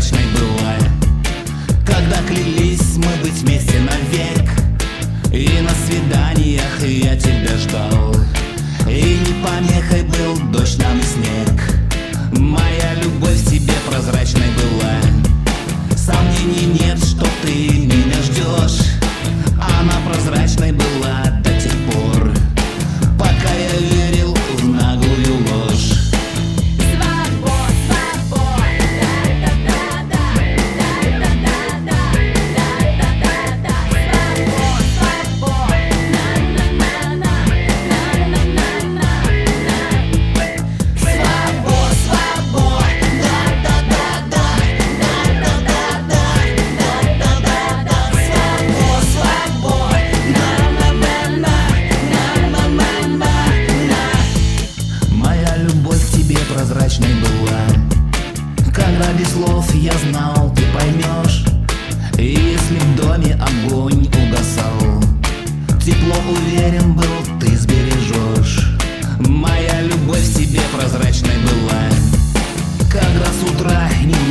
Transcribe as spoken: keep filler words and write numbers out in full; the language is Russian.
прозрачной была. Когда клялись мы быть вместе навек, и на свиданиях я тебя ждал, и не помехой был дождь нам и снег. Моя любовь в тебе прозрачной была. Сомнений нет, что ты меня ждешь. Она прозрачной была до тех пор, пока я верил в наглую ложь. Прозрачной была. Когда без слов я знал, ты поймешь. И если в доме огонь угасал, тепло, уверен был, ты сбережешь. Моя любовь в тебе прозрачной была. Когда с утра не